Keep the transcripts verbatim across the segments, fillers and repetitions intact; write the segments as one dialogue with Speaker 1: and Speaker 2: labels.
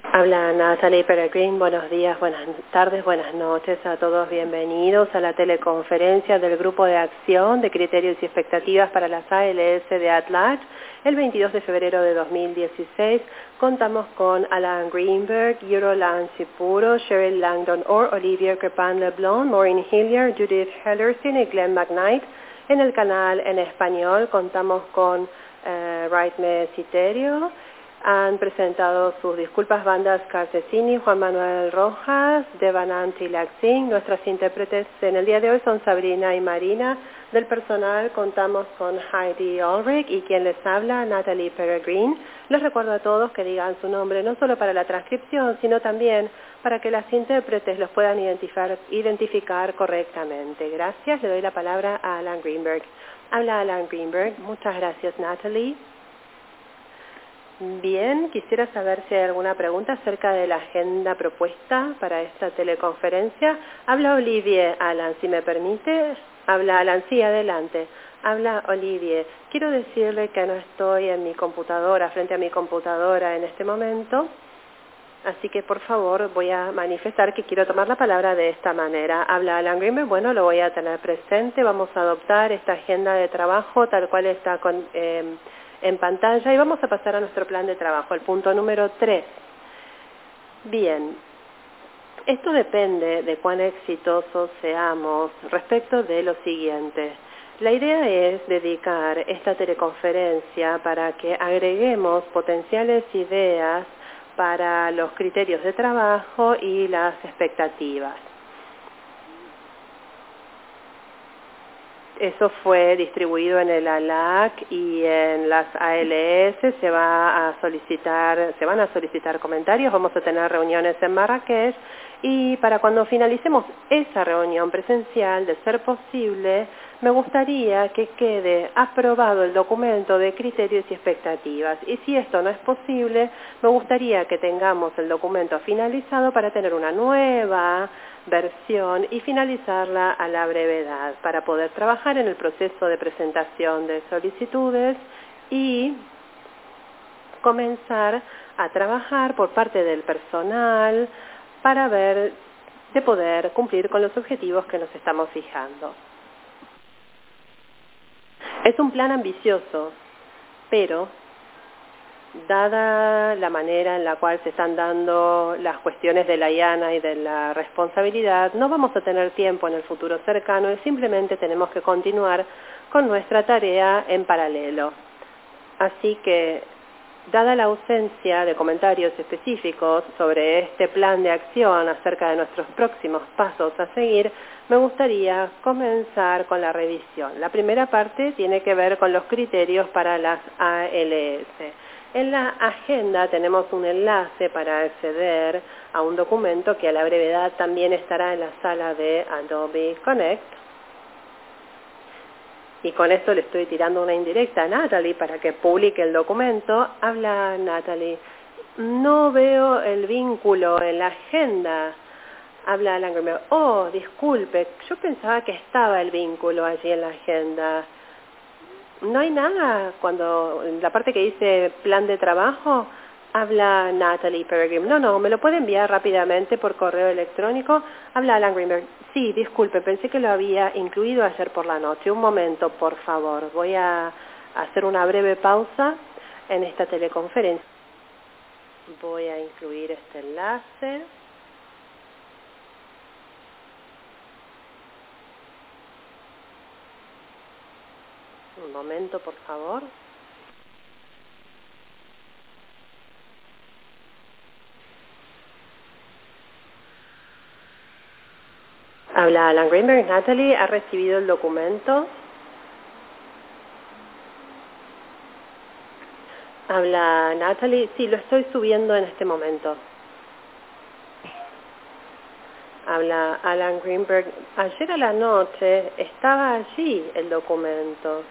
Speaker 1: Habla Natalie Peregrine. Buenos días, buenas tardes, buenas noches a todos. Bienvenidos a la teleconferencia del Grupo de Acción de Criterios y Expectativas para las A L S de ATLAC. El veintidós de febrero de dos mil dieciséis contamos con Alan Greenberg, Eurolan Cipuro, Cheryl Langdon Orr, Olivier Crepin-Leblond, Maureen Hillier, Judith Hellerstein y Glenn McKnight. En el canal en español contamos con eh, Raitme Citerio. Han presentado sus disculpas bandas Carcesini, Juan Manuel Rojas, Devananti Laxing. Nuestras intérpretes en el día de hoy son Sabrina y Marina. Del personal contamos con Heidi Ulrich y quien les habla, Natalie Peregrine. Les recuerdo a todos que digan su nombre no solo para la transcripción, sino también para que las intérpretes los puedan identificar, identificar correctamente. Gracias. Le doy la palabra a Alan Greenberg. Habla Alan Greenberg. Muchas gracias, Natalie. Bien, quisiera saber si hay alguna pregunta acerca de la agenda propuesta para esta teleconferencia. Habla Olivier. Alan, si me permite. Habla Alan, sí, adelante. Habla Olivier. Quiero decirle que no estoy en mi computadora, frente a mi computadora en este momento, así que por favor voy a manifestar que quiero tomar la palabra de esta manera. Habla Alan Greenberg. Bueno, lo voy a tener presente. Vamos a adoptar esta agenda de trabajo tal cual está con... Eh, en pantalla y vamos a pasar a nuestro plan de trabajo, el punto número tres. Bien, esto depende de cuán exitosos seamos respecto de lo siguiente. La idea es dedicar esta teleconferencia para que agreguemos potenciales ideas para los criterios de trabajo y las expectativas. Eso fue distribuido en el ALAC y en las A L S se va a solicitar, se van a solicitar comentarios. Vamos a tener reuniones en Marrakech y para cuando finalicemos esa reunión presencial, de ser posible, me gustaría que quede aprobado el documento de criterios y expectativas. Y si esto no es posible, me gustaría que tengamos el documento finalizado para tener una nueva versión y finalizarla a la brevedad para poder trabajar en el proceso de presentación de solicitudes y comenzar a trabajar por parte del personal para ver de poder cumplir con los objetivos que nos estamos fijando. Es un plan ambicioso, pero dada la manera en la cual se están dando las cuestiones de la I A N A y de la responsabilidad, no vamos a tener tiempo en el futuro cercano y simplemente tenemos que continuar con nuestra tarea en paralelo. Así que, dada la ausencia de comentarios específicos sobre este plan de acción acerca de nuestros próximos pasos a seguir, me gustaría comenzar con la revisión. La primera parte tiene que ver con los criterios para las A L S. En la agenda tenemos un enlace para acceder a un documento que a la brevedad también estará en la sala de Adobe Connect. Y con esto le estoy tirando una indirecta a Natalie para que publique el documento. Habla Natalie. No veo el vínculo en la agenda. Habla Alan Greenberg. Oh, disculpe, yo pensaba que estaba el vínculo allí en la agenda. No hay nada cuando en la parte que dice plan de trabajo. Habla Natalie Peregrine. No, no, me lo puede enviar rápidamente por correo electrónico. Habla Alan Greenberg. Sí, disculpe, pensé que lo había incluido ayer por la noche. Un momento, por favor. Voy a hacer una breve pausa en esta teleconferencia. Voy a incluir este enlace. Un momento, por favor. Habla Alan Greenberg. Natalie, ¿ha recibido el documento? Habla Natalie. Sí, lo estoy subiendo en este momento. Habla Alan Greenberg. Ayer a la noche estaba allí el documento.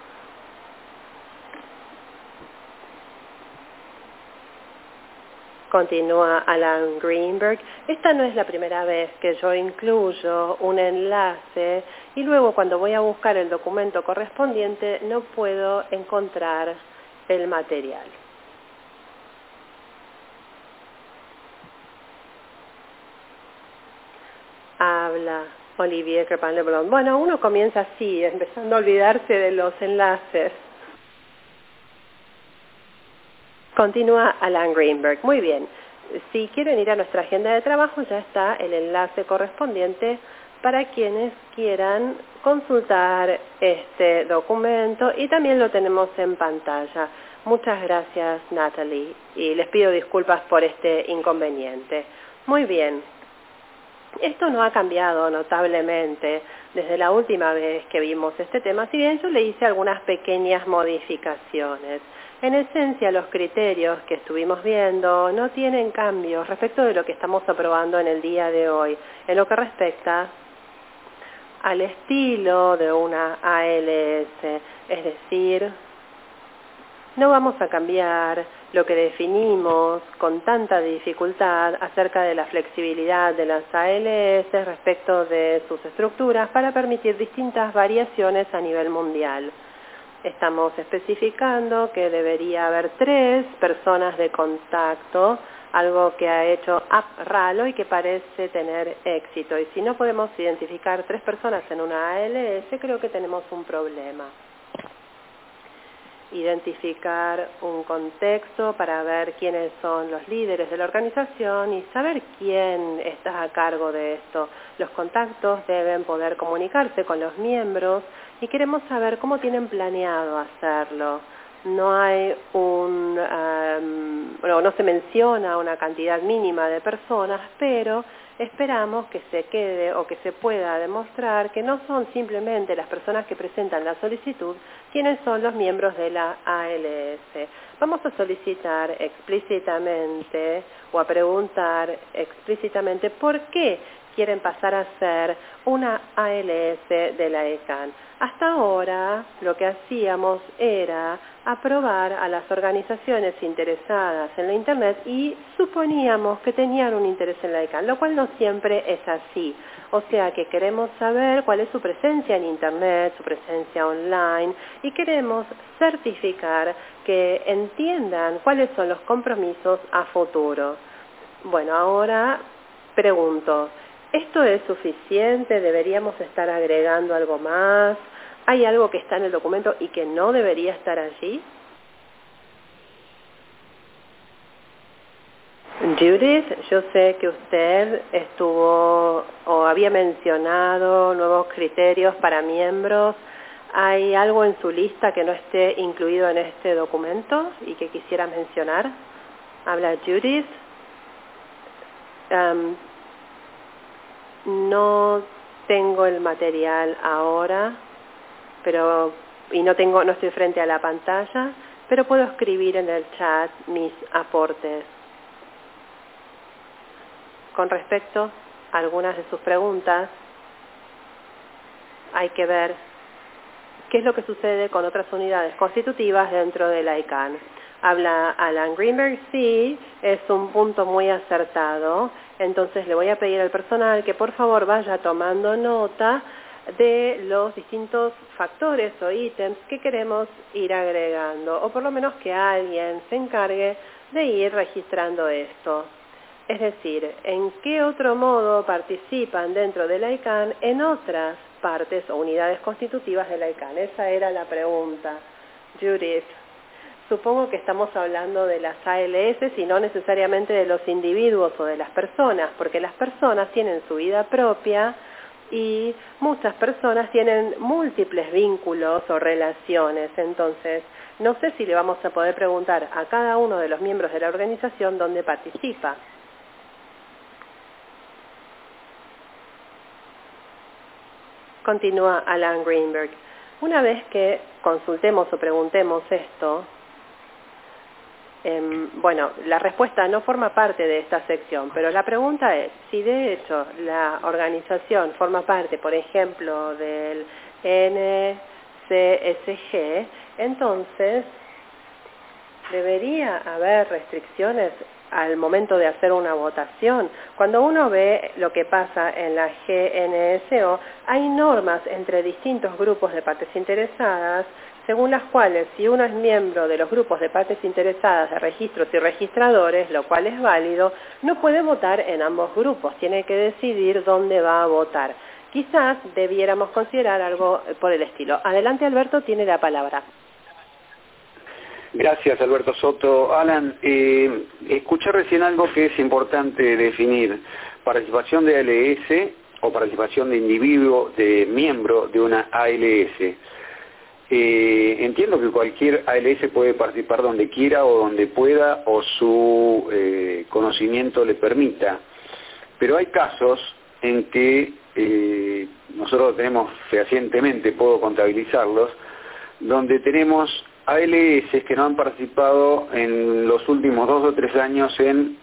Speaker 1: Continúa Alan Greenberg. Esta no es la primera vez que yo incluyo un enlace y luego cuando voy a buscar el documento correspondiente no puedo encontrar el material. Hola, Olivier Crepin-Leblond. Bueno, uno comienza así, empezando a olvidarse de los enlaces. Continúa Alan Greenberg. Muy bien. Si quieren ir a nuestra agenda de trabajo, ya está el enlace correspondiente para quienes quieran consultar este documento y también lo tenemos en pantalla. Muchas gracias, Natalie, y les pido disculpas por este inconveniente. Muy bien. Esto no ha cambiado notablemente desde la última vez que vimos este tema, si bien yo le hice algunas pequeñas modificaciones. En esencia, los criterios que estuvimos viendo no tienen cambios respecto de lo que estamos aprobando en el día de hoy, en lo que respecta al estilo de una A L S, es decir, no vamos a cambiar lo que definimos con tanta dificultad acerca de la flexibilidad de las A L S respecto de sus estructuras para permitir distintas variaciones a nivel mundial. Estamos especificando que debería haber tres personas de contacto, algo que ha hecho AppRalo y que parece tener éxito. Y si no podemos identificar tres personas en una A L S, creo que tenemos un problema. Identificar un contexto para ver quiénes son los líderes de la organización y saber quién está a cargo de esto. Los contactos deben poder comunicarse con los miembros y queremos saber cómo tienen planeado hacerlo. No hay un, um, bueno, no se menciona una cantidad mínima de personas, pero esperamos que se quede o que se pueda demostrar que no son simplemente las personas que presentan la solicitud quienes son los miembros de la A L S. Vamos a solicitar explícitamente o a preguntar explícitamente por qué quieren pasar a ser una A L S de la E C A N. Hasta ahora lo que hacíamos era aprobar a las organizaciones interesadas en la Internet y suponíamos que tenían un interés en la E C A N, lo cual no siempre es así. O sea que queremos saber cuál es su presencia en Internet, su presencia online, y queremos certificar que entiendan cuáles son los compromisos a futuro. Bueno, ahora pregunto, ¿esto es suficiente? ¿Deberíamos estar agregando algo más? ¿Hay algo que está en el documento y que no debería estar allí? Judith, yo sé que usted estuvo o había mencionado nuevos criterios para miembros. ¿Hay algo en su lista que no esté incluido en este documento y que quisiera mencionar? Habla Judith. Um, no tengo el material ahora, pero y no tengo, no estoy frente a la pantalla, pero puedo escribir en el chat mis aportes. Con respecto a algunas de sus preguntas, hay que ver qué es lo que sucede con otras unidades constitutivas dentro de la E C A N. Habla Alan Greenberg, sí, es un punto muy acertado. Entonces le voy a pedir al personal que por favor vaya tomando nota de los distintos factores o ítems que queremos ir agregando, o por lo menos que alguien se encargue de ir registrando esto. Es decir, ¿en qué otro modo participan dentro de la E C A N en otras partes o unidades constitutivas de la E C A N? Esa era la pregunta. Judith, supongo que estamos hablando de las A L S y no necesariamente de los individuos o de las personas, porque las personas tienen su vida propia y muchas personas tienen múltiples vínculos o relaciones. Entonces, no sé si le vamos a poder preguntar a cada uno de los miembros de la organización dónde participa. Continúa Alan Greenberg. Una vez que consultemos o preguntemos esto, eh, bueno, la respuesta no forma parte de esta sección, pero la pregunta es, si de hecho la organización forma parte, por ejemplo, del N C S G, entonces debería haber restricciones al momento de hacer una votación. Cuando uno ve lo que pasa en la G N S O, hay normas entre distintos grupos de partes interesadas según las cuales si uno es miembro de los grupos de partes interesadas de registros y registradores, lo cual es válido, no puede votar en ambos grupos, tiene que decidir dónde va a votar. Quizás debiéramos considerar algo por el estilo. Adelante, Alberto, tiene la palabra.
Speaker 2: Gracias, Alberto Soto. Alan, eh, escuché recién algo que es importante definir. Participación de A L S o participación de individuo, de miembro de una A L S. Eh, entiendo que cualquier A L S puede participar donde quiera o donde pueda o su eh, conocimiento le permita, pero hay casos en que eh, nosotros tenemos fehacientemente, puedo contabilizarlos, donde tenemos A L S que no han participado en los últimos dos o tres años en,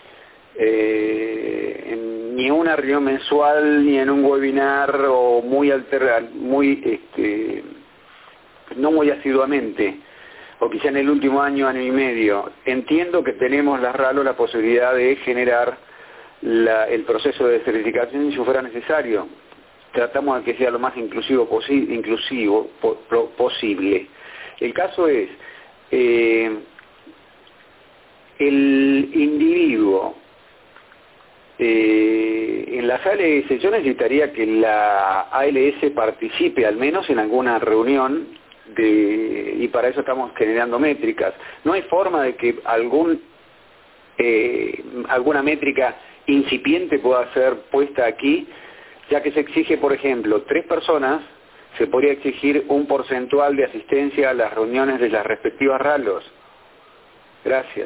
Speaker 2: eh, en ni una reunión mensual ni en un webinar o muy alterado, muy este, no muy asiduamente, o quizá en el último año, año y medio. Entiendo que tenemos las RALO la posibilidad de generar la, el proceso de certificación si fuera necesario. Tratamos de que sea lo más inclusivo, posi inclusivo po po posible. El caso es, eh, el individuo eh, en las A L S, yo necesitaría que la A L S participe al menos en alguna reunión de, y para eso estamos generando métricas. No hay forma de que algún eh, alguna métrica incipiente pueda ser puesta aquí, ya que se exige, por ejemplo, tres personas, se podría exigir un porcentual de asistencia a las reuniones de las respectivas RALOs. Gracias.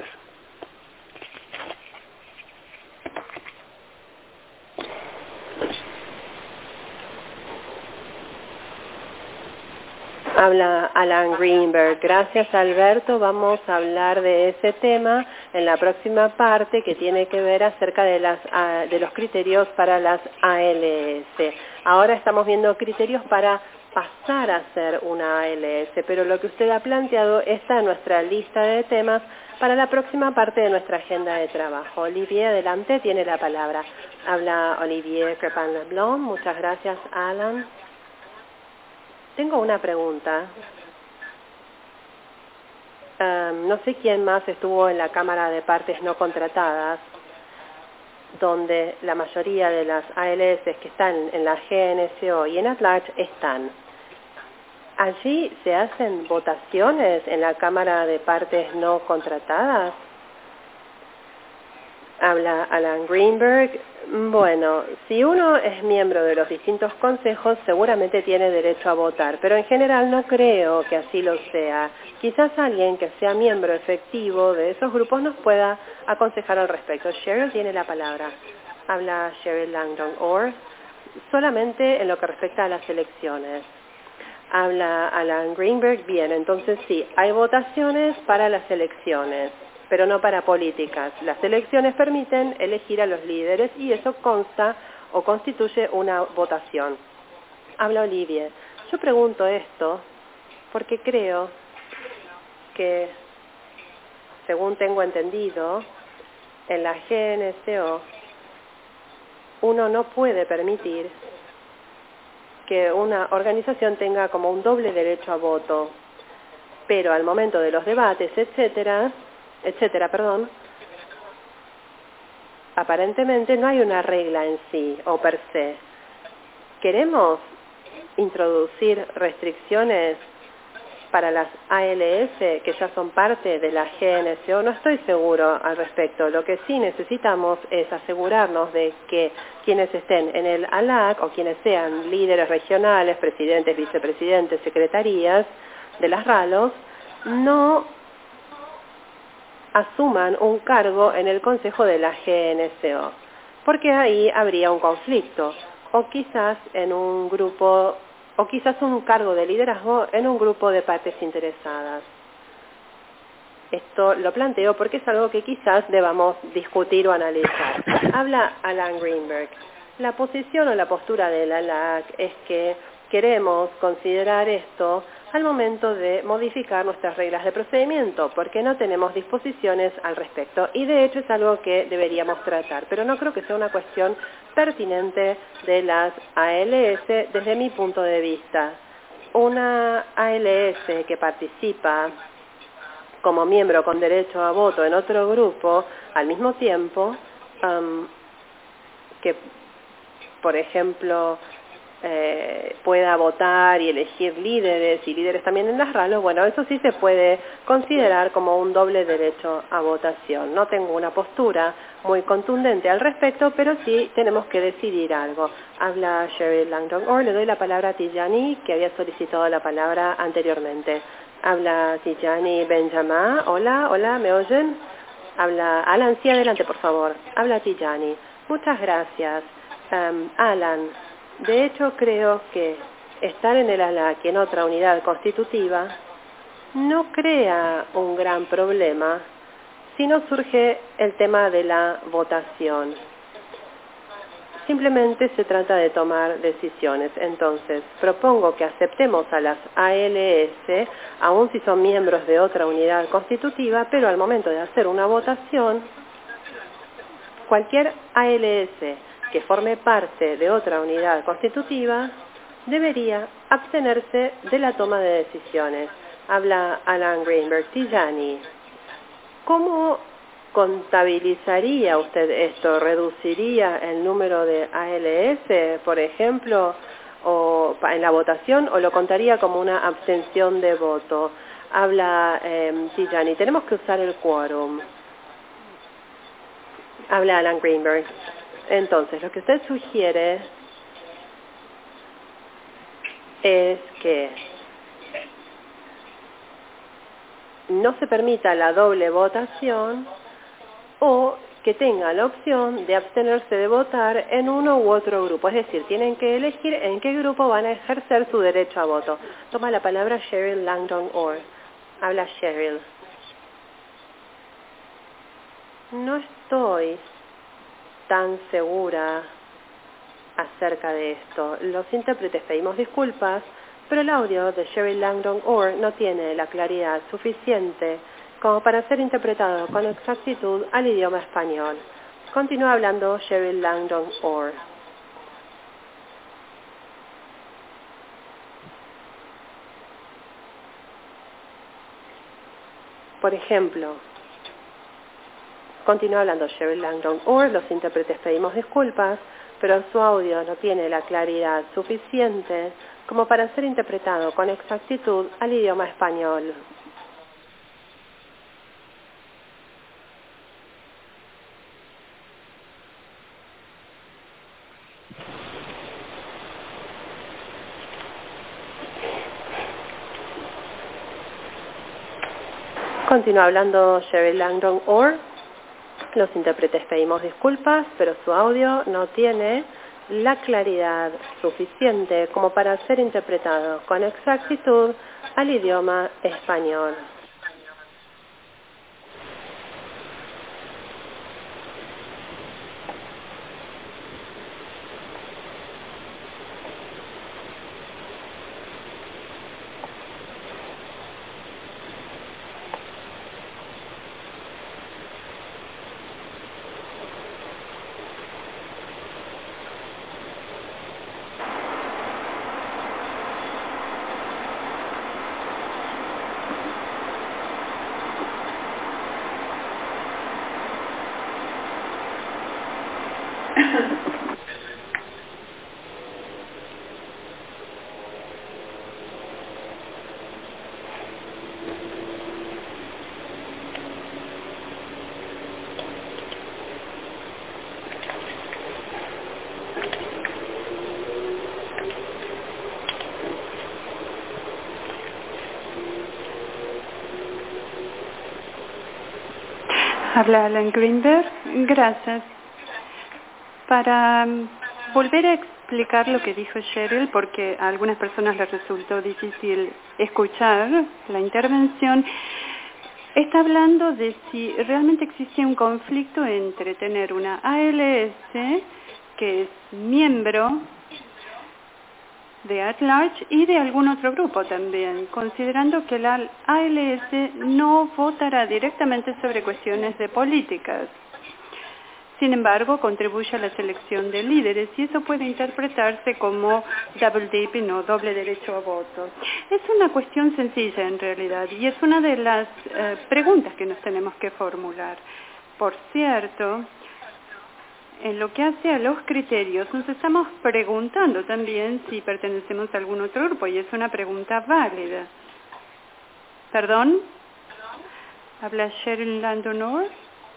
Speaker 1: Habla Alan Greenberg. Gracias, Alberto. Vamos a hablar de ese tema en la próxima parte que tiene que ver acerca de, las, de los criterios para las A L S. Ahora estamos viendo criterios para pasar a ser una A L S, pero lo que usted ha planteado está en nuestra lista de temas para la próxima parte de nuestra agenda de trabajo. Olivier, adelante, tiene la palabra. Habla Olivier Crepin-Leblanc. Muchas gracias, Alan. Tengo una pregunta. Um, no sé quién más estuvo en la Cámara de Partes No Contratadas, donde la mayoría de las A L S que están en la G N S O y en At-Large están. ¿Allí se hacen votaciones en la Cámara de Partes No Contratadas? Habla Alan Greenberg. Bueno, si uno es miembro de los distintos consejos, seguramente tiene derecho a votar, pero en general no creo que así lo sea. Quizás alguien que sea miembro efectivo de esos grupos nos pueda aconsejar al respecto. Cheryl tiene la palabra. Habla Cheryl Langdon Orr, solamente en lo que respecta a las elecciones. Habla Alan Greenberg. Bien, entonces sí, hay votaciones para las elecciones, pero no para políticas. Las elecciones permiten elegir a los líderes y eso consta o constituye una votación. Habla Olivier. Yo pregunto esto porque creo que, según tengo entendido, en la G N S O uno no puede permitir que una organización tenga como un doble derecho a voto, pero al momento de los debates, etcétera, etcétera, perdón, aparentemente no hay una regla en sí o per se. ¿Queremos introducir restricciones para las A L S que ya son parte de la G N S O? No estoy seguro al respecto. Lo que sí necesitamos es asegurarnos de que quienes estén en el A L A C o quienes sean líderes regionales, presidentes, vicepresidentes, secretarías de las RALOs, no asuman un cargo en el Consejo de la G N S O, porque ahí habría un conflicto, o quizás en un grupo, o quizás un cargo de liderazgo en un grupo de partes interesadas. Esto lo planteo porque es algo que quizás debamos discutir o analizar. Habla Alan Greenberg. La posición o la postura de la A L A C es que queremos considerar esto al momento de modificar nuestras reglas de procedimiento, porque no tenemos disposiciones al respecto. Y de hecho es algo que deberíamos tratar, pero no creo que sea una cuestión pertinente de las A L S desde mi punto de vista. una A L S que participa como miembro con derecho a voto en otro grupo, al mismo tiempo um, que, por ejemplo, eh, pueda votar y elegir líderes y líderes también en las ralos, bueno, eso sí se puede considerar como un doble derecho a votación. No tengo una postura muy contundente al respecto, pero sí tenemos que decidir algo. Habla Cheryl Langdon Orr, le doy la palabra a Tijani, que había solicitado la palabra anteriormente. Habla Tijani Benjamin. Hola, hola, ¿me oyen? Habla Alan, sí, adelante, por favor. Habla Tijani. Muchas gracias. Um, Alan, de hecho creo que estar en el ALAC en otra unidad constitutiva no crea un gran problema si no surge el tema de la votación. Simplemente se trata de tomar decisiones. Entonces, propongo que aceptemos a las A L S, aun si son miembros de otra unidad constitutiva, pero al momento de hacer una votación, cualquier A L S que forme parte de otra unidad constitutiva debería abstenerse de la toma de decisiones. Habla Alan Greenberg. Tijani, ¿cómo contabilizaría usted esto? ¿Reduciría el número de A L S, por ejemplo, o en la votación, o lo contaría como una abstención de voto? Habla eh, Tijani, tenemos que usar el quórum. Habla Alan Greenberg. Entonces, lo que usted sugiere es que no se permita la doble votación o que tenga la opción de abstenerse de votar en uno u otro grupo. Es decir, tienen que elegir en qué grupo van a ejercer su derecho a voto. Toma la palabra Cheryl Langdon Orr. Habla Cheryl. No estoy tan segura acerca de esto. Los intérpretes pedimos disculpas, pero el audio de Cheryl Langdon Orr no tiene la claridad suficiente como para ser interpretado con exactitud al idioma español. Continúa hablando Cheryl Langdon Orr. Por ejemplo, continúa hablando Cheryl Langdon Orr, los intérpretes pedimos disculpas, pero su audio no tiene la claridad suficiente como para ser interpretado con exactitud al idioma español. Continúa hablando Cheryl Langdon Orr. Los intérpretes pedimos disculpas, pero su audio no tiene la claridad suficiente como para ser interpretado con exactitud al idioma español.
Speaker 3: Habla Alan Greenberg. Gracias. Para volver a explicar lo que dijo Cheryl, porque a algunas personas les resultó difícil escuchar la intervención, está hablando de si realmente existe un conflicto entre tener una A L S, que es miembro de at-large y de algún otro grupo también, considerando que la A L S no votará directamente sobre cuestiones de políticas, sin embargo, contribuye a la selección de líderes y eso puede interpretarse como double dipping o doble derecho a voto. Es una cuestión sencilla en realidad y es una de las eh, preguntas que nos tenemos que formular. Por cierto, en lo que hace a los criterios, nos estamos preguntando también si pertenecemos a algún otro grupo y es una pregunta válida. ¿Perdón? ¿Habla Cheryl Landonor?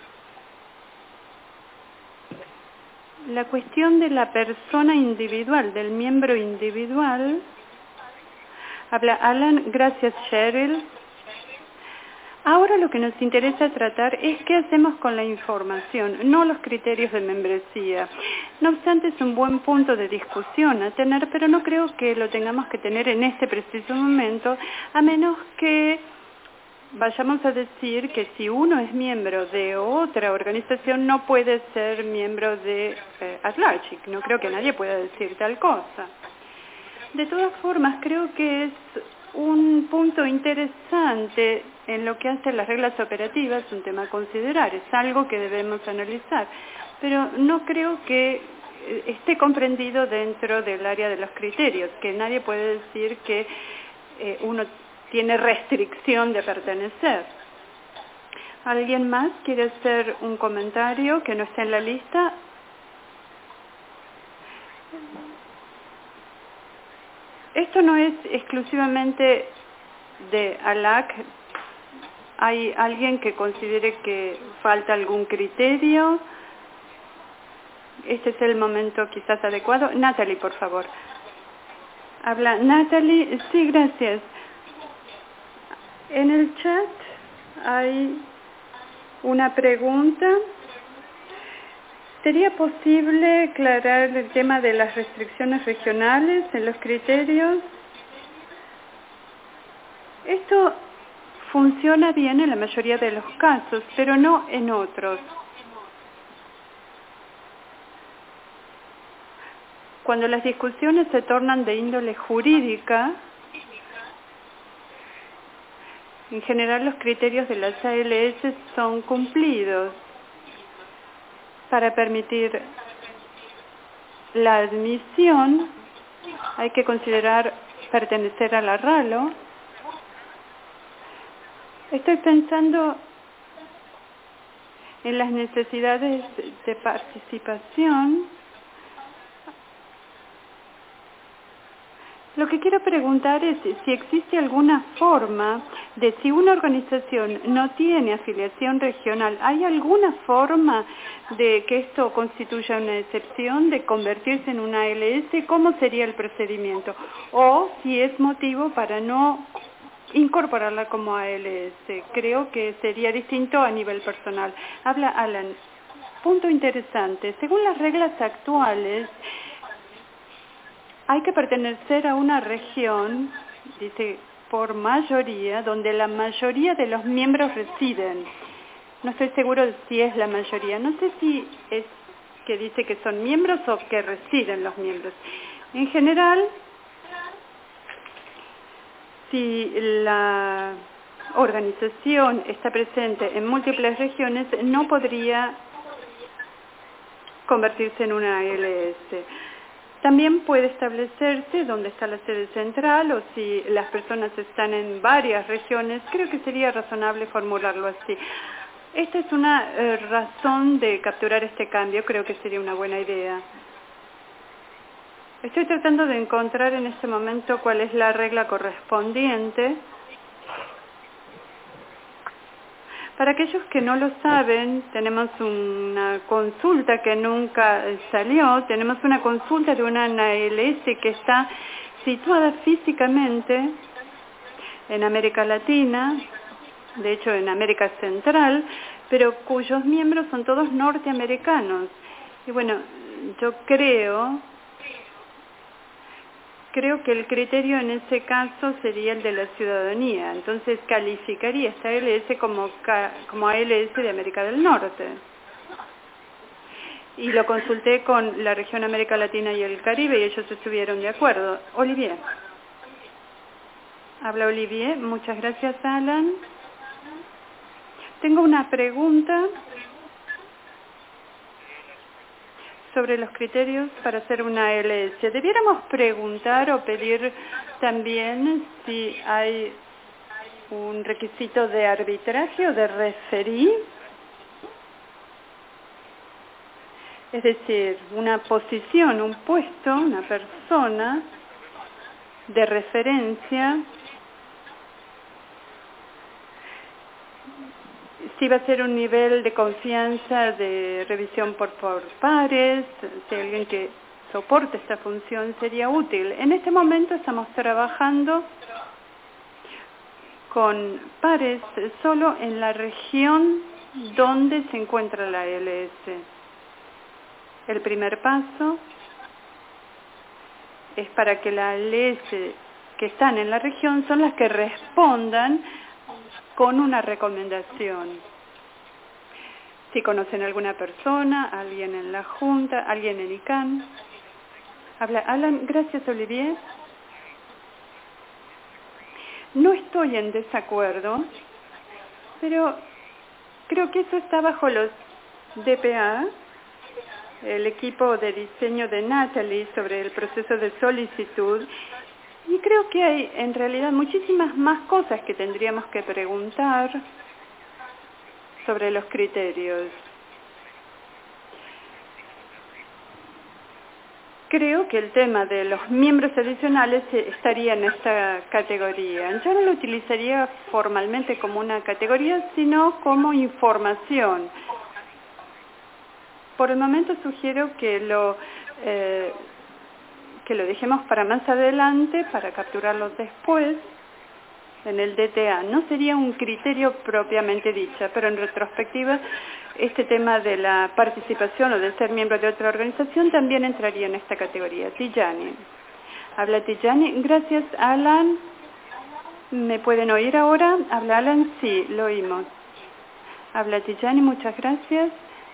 Speaker 3: La cuestión de la persona individual, del miembro individual. Habla Alan, gracias Cheryl. Ahora lo que nos interesa tratar es qué hacemos con la información, no los criterios de membresía. No obstante, es un buen punto de discusión a tener, pero no creo que lo tengamos que tener en este preciso momento, a menos que vayamos a decir que si uno es miembro de otra organización no puede ser miembro de eh, At-Large. No creo que nadie pueda decir tal cosa. De todas formas, creo que es un punto interesante en lo que hace las reglas operativas, un tema a considerar, es algo que debemos analizar, pero no creo que esté comprendido dentro del área de los criterios, que nadie puede decir que eh, uno tiene restricción de pertenecer. ¿Alguien más quiere hacer un comentario que no esté en la lista? Esto no es exclusivamente de A L A C. ¿Hay alguien que considere que falta algún criterio? Este es el momento quizás adecuado. Natalie, por favor. Habla Natalie. Sí, gracias. En el chat hay una pregunta. ¿Sería posible aclarar el tema de las restricciones regionales en los criterios? Esto funciona bien en la mayoría de los casos, pero no en otros. Cuando las discusiones se tornan de índole jurídica, en general los criterios de las A L S son cumplidos para permitir la admisión. Hay que considerar pertenecer a la RALO. Estoy pensando en las necesidades de participación. Lo que quiero preguntar es si existe alguna forma de, si una organización no tiene afiliación regional, ¿hay alguna forma de que esto constituya una excepción, de convertirse en una A L S? ¿Cómo sería el procedimiento? O si es motivo para no incorporarla como A L S. Creo que sería distinto a nivel personal. Habla Alan. Punto interesante. Según las reglas actuales, hay que pertenecer a una región, dice, por mayoría, donde la mayoría de los miembros residen. No estoy seguro de si es la mayoría. No sé si es que dice que son miembros o que residen los miembros. En general, si la organización está presente en múltiples regiones, no podría convertirse en una A L S. También puede establecerse dónde está la sede central o si las personas están en varias regiones. Creo que sería razonable formularlo así. Esta es una eh, razón de capturar este cambio. Creo que sería una buena idea. Estoy tratando de encontrar en este momento cuál es la regla correspondiente. Para aquellos que no lo saben, tenemos una consulta que nunca salió. Tenemos una consulta de una A L S que está situada físicamente en América Latina, de hecho en América Central, pero cuyos miembros son todos norteamericanos. Y bueno, yo creo... Creo que el criterio en ese caso sería el de la ciudadanía. Entonces calificaría esta A L S como, como A L S de América del Norte. Y lo consulté con la región América Latina y el Caribe y ellos estuvieron de acuerdo. Olivier. Habla Olivier. Muchas gracias, Alan. Tengo una pregunta. sobre los criterios para hacer una A L S. Debiéramos preguntar o pedir también si hay un requisito de arbitraje o de referí, es decir, una posición, un puesto, una persona de referencia, si va a ser un nivel de confianza de revisión por, por pares, si alguien que soporte esta función sería útil. En este momento estamos trabajando con pares solo en la región donde se encuentra la A L S. El primer paso es para que la A L S que están en la región son las que respondan con una recomendación. Si conocen a alguna persona, alguien en la Junta, alguien en I C A N. Habla Alan, gracias Olivier. No estoy en desacuerdo, pero creo que eso está bajo los D P A, el equipo de diseño de Natalie sobre el proceso de solicitud, y creo que hay en realidad muchísimas más cosas que tendríamos que preguntar sobre los criterios. Creo que el tema de los miembros adicionales estaría en esta categoría. Yo no lo utilizaría formalmente como una categoría, sino como información. Por el momento sugiero que lo, eh, que lo dejemos para más adelante, para capturarlo después, en el D T A. No sería un criterio propiamente dicho, pero en retrospectiva, este tema de la participación o de ser miembro de otra organización también entraría en esta categoría. Tijani. Habla Tijani. Gracias, Alan. ¿Me pueden oír ahora? ¿Habla Alan? Sí, lo oímos. Habla Tijani, muchas gracias.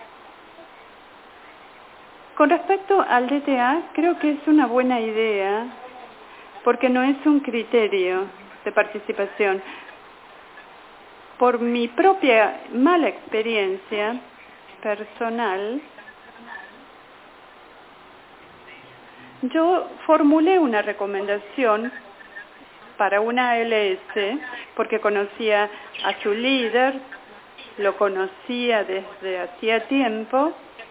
Speaker 3: Con respecto al D T A, creo que es una buena idea, porque no es un criterio de participación. Por mi propia mala experiencia personal, yo formulé una recomendación para una A L S porque conocía a su líder, lo conocía desde hacía tiempo.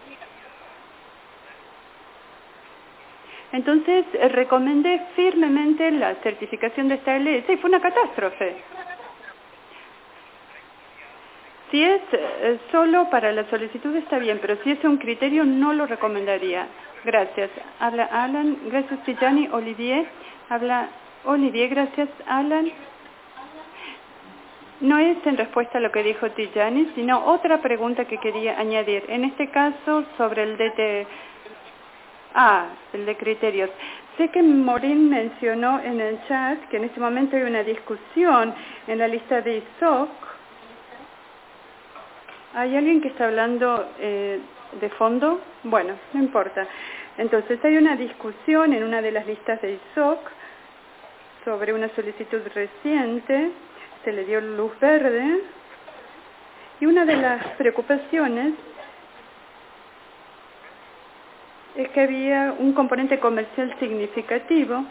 Speaker 3: Entonces recomendé firmemente la certificación de esta A L S y fue una catástrofe. Si es eh, solo para la solicitud está bien, pero si es un criterio no lo recomendaría. Gracias. Habla Alan. Gracias Tijani. Olivier. Habla Olivier. Gracias Alan. No es en respuesta a lo que dijo Tijani, sino otra pregunta que quería añadir. En este caso sobre el D T A, el de criterios. Sé que Maureen mencionó en el chat que en este momento hay una discusión en la lista de I S O C. ¿Hay alguien que está hablando eh, de fondo? Bueno, no importa. Entonces hay una discusión en una de las listas de I S O C sobre una solicitud reciente, se le dio luz verde, y una de las preocupaciones es que había un componente comercial significativo,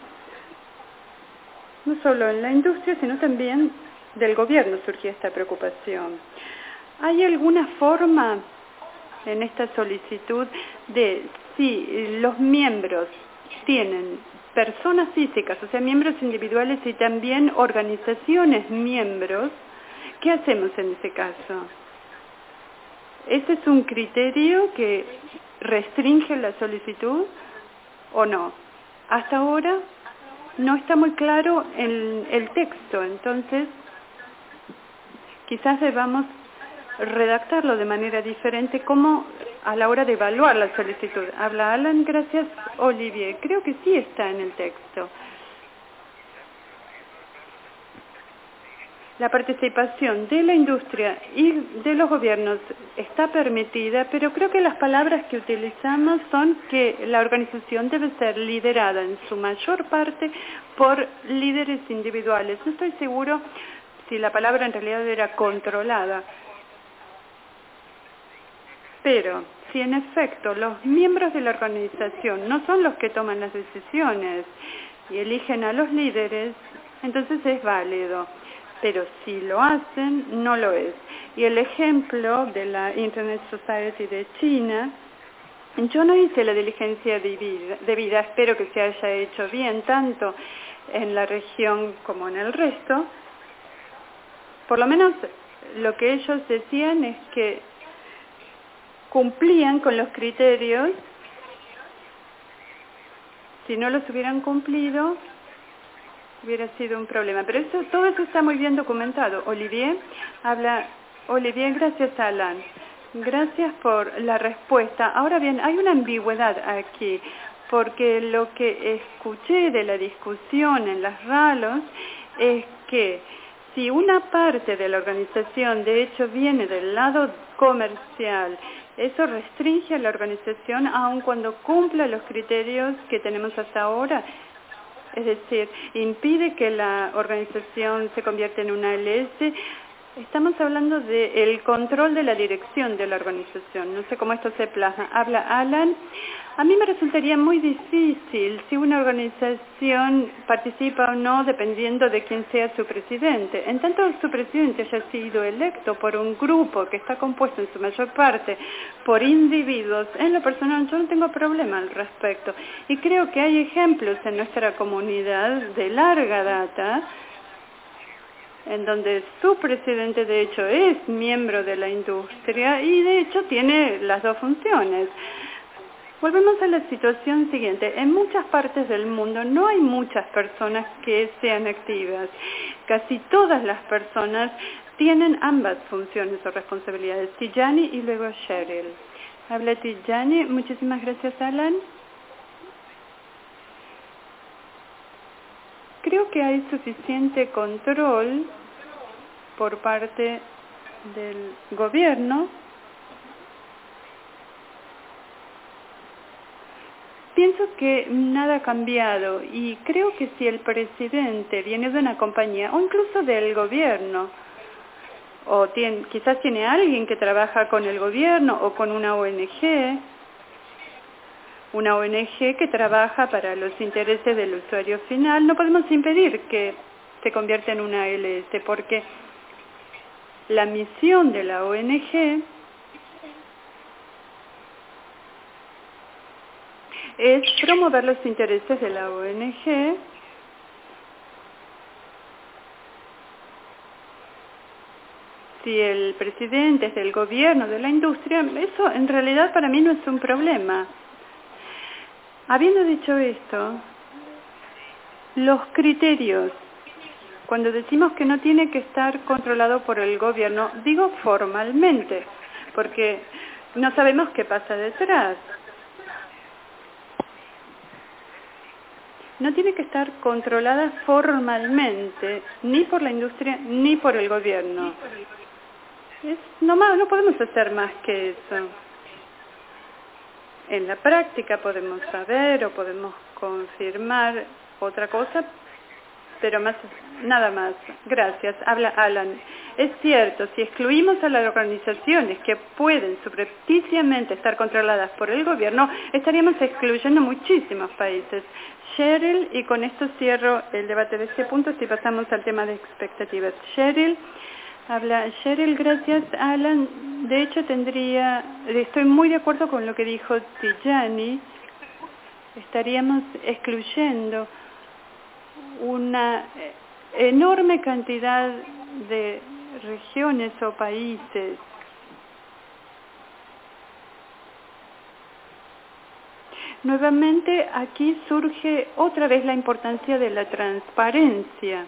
Speaker 3: no solo en la industria, sino también del gobierno surgía esta preocupación. ¿Hay alguna forma en esta solicitud de si los miembros tienen personas físicas, o sea, miembros individuales y también organizaciones miembros, qué hacemos en ese caso? ¿Ese es un criterio que restringe la solicitud o no? Hasta ahora no está muy claro el, el texto, entonces quizás debamos redactarlo de manera diferente como a la hora de evaluar la solicitud. Habla Alan, gracias Olivier. Creo que sí está en el texto. La participación de la industria y de los gobiernos está permitida, pero creo que las palabras que utilizamos son que la organización debe ser liderada en su mayor parte por líderes individuales. No estoy seguro si la palabra en realidad era controlada. Pero si en efecto los miembros de la organización no son los que toman las decisiones y eligen a los líderes, entonces es válido. Pero si lo hacen, no lo es. Y el ejemplo de la Internet Society de China, yo no hice la diligencia debida, espero que se haya hecho bien, tanto en la región como en el resto. Por lo menos lo que ellos decían es que cumplían con los criterios. Si no los hubieran cumplido, hubiera sido un problema. Pero eso, todo eso está muy bien documentado. Olivier habla. Olivier, gracias, Alan. Gracias por la respuesta. Ahora bien, hay una ambigüedad aquí, porque lo que escuché de la discusión en las ralos es que si una parte de la organización de hecho viene del lado comercial, eso restringe a la organización aun cuando cumpla los criterios que tenemos hasta ahora. Es decir, impide que la organización se convierta en una L S. Estamos hablando del control de la dirección de la organización. No sé cómo esto se plasma. Habla Alan. A mí me resultaría muy difícil si una organización participa o no dependiendo de quién sea su presidente. En tanto su presidente haya sido electo por un grupo que está compuesto en su mayor parte por individuos, en lo personal yo no tengo problema al respecto. Y creo que hay ejemplos en nuestra comunidad de larga data en donde su presidente de hecho es miembro de la industria y de hecho tiene las dos funciones. Volvemos a la situación siguiente. En muchas partes del mundo no hay muchas personas que sean activas. Casi todas las personas tienen ambas funciones o responsabilidades. Tijani y luego Cheryl. Habla Tijani. Muchísimas gracias, Alan. Creo que hay suficiente control por parte del gobierno. Pienso que nada ha cambiado y creo que si el presidente viene de una compañía o incluso del gobierno, o tiene, quizás tiene alguien que trabaja con el gobierno o con una O N G, una O N G que trabaja para los intereses del usuario final, no podemos impedir que se convierta en una L S, porque la misión de la O N G es promover los intereses de la O N G si el presidente es del gobierno, de la industria, eso en realidad para mí no es un problema. Habiendo dicho esto, los criterios, cuando decimos que no tiene que estar controlado por el gobierno, digo formalmente, porque no sabemos qué pasa detrás. No tiene que estar controlada formalmente, ni por la industria, ni por el gobierno. Es, no, más, no podemos hacer más que eso. En la práctica podemos saber o podemos confirmar otra cosa, pero más, nada más. Gracias. Habla Alan. Es cierto, si excluimos a las organizaciones que pueden subrepticiamente estar controladas por el gobierno, estaríamos excluyendo muchísimos países. Cheryl, y con esto cierro el debate de este punto, si pasamos al tema de expectativas. Cheryl, habla Cheryl, gracias Alan. De hecho tendría, estoy muy de acuerdo con lo que dijo Tijani, estaríamos excluyendo una enorme cantidad de regiones o países. Nuevamente aquí surge otra vez la importancia de la transparencia.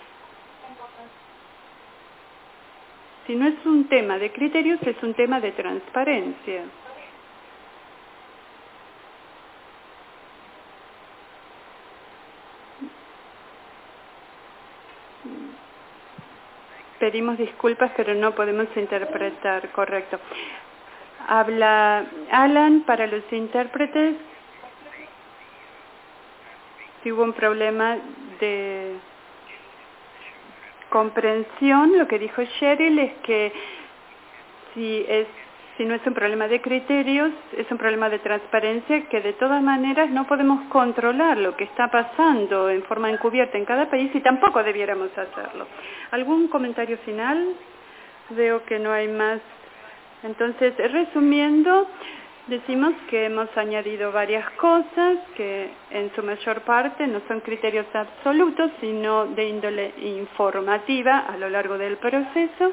Speaker 3: Si no es un tema de criterios, es un tema de transparencia. Pedimos disculpas, pero no podemos interpretar correcto. Habla Alan para los intérpretes. Si hubo un problema de comprensión, lo que dijo Cheryl es que si es si no es un problema de criterios, es un problema de transparencia que de todas maneras no podemos controlar lo que está pasando en forma encubierta en cada país y tampoco debiéramos hacerlo. ¿Algún comentario final? Veo que no hay más. Entonces, resumiendo, decimos que hemos añadido varias cosas que en su mayor parte no son criterios absolutos, sino de índole informativa a lo largo del proceso.